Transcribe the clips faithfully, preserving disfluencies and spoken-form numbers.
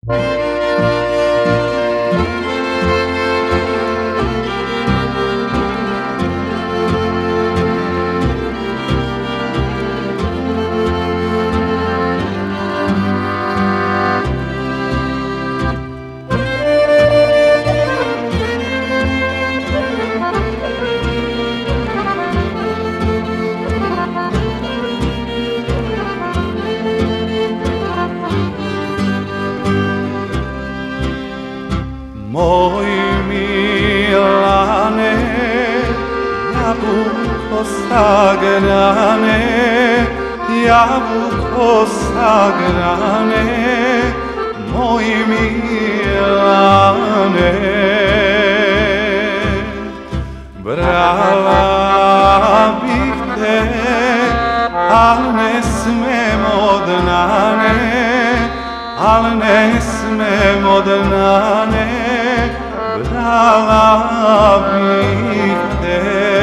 Moj Milane, jabuko sagrane, jabuko sagrane, moj Milane. Brala bih te, al ne smem odnane, al ne smem odnane, brala bih te.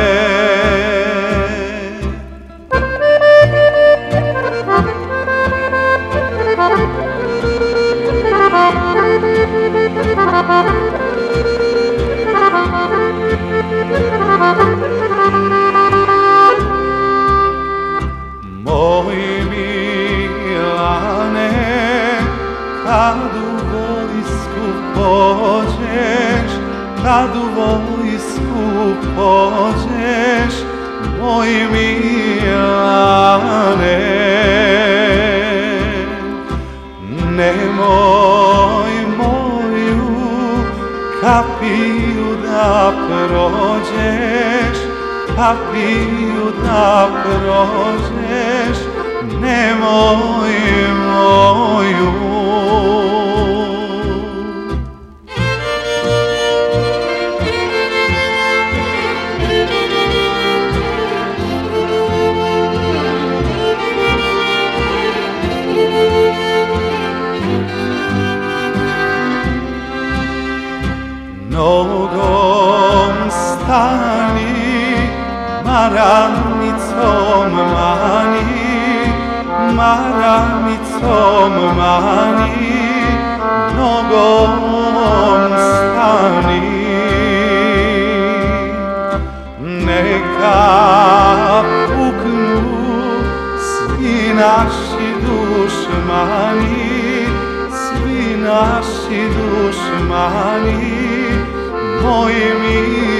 Moj Milane, kad u vojsku pođeš, kad u vojsku pođeš, moj Milane, nemoj moju kapiju da prođeš, kapiju da prođeš, nemoj moju. Nogom stani, maramicom mani, maramicom mani, nogom stani. Neka puknu svi naši dušmani, svi naši dušmani, moj Milane.